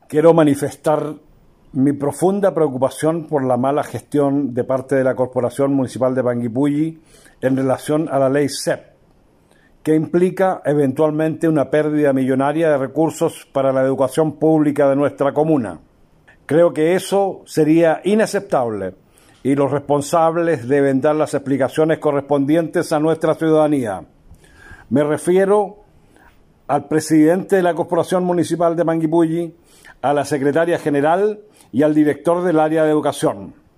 Quiero manifestar mi profunda preocupación por la mala gestión de parte de la Corporación Municipal de Panguipulli en relación a la ley CEP, que implica eventualmente una pérdida millonaria de recursos para la educación pública de nuestra comuna. Creo que eso sería inaceptable y los responsables deben dar las explicaciones correspondientes a nuestra ciudadanía. Me refiero al presidente de la Corporación Municipal de Panguipulli, a la secretaria general y al director del área de educación.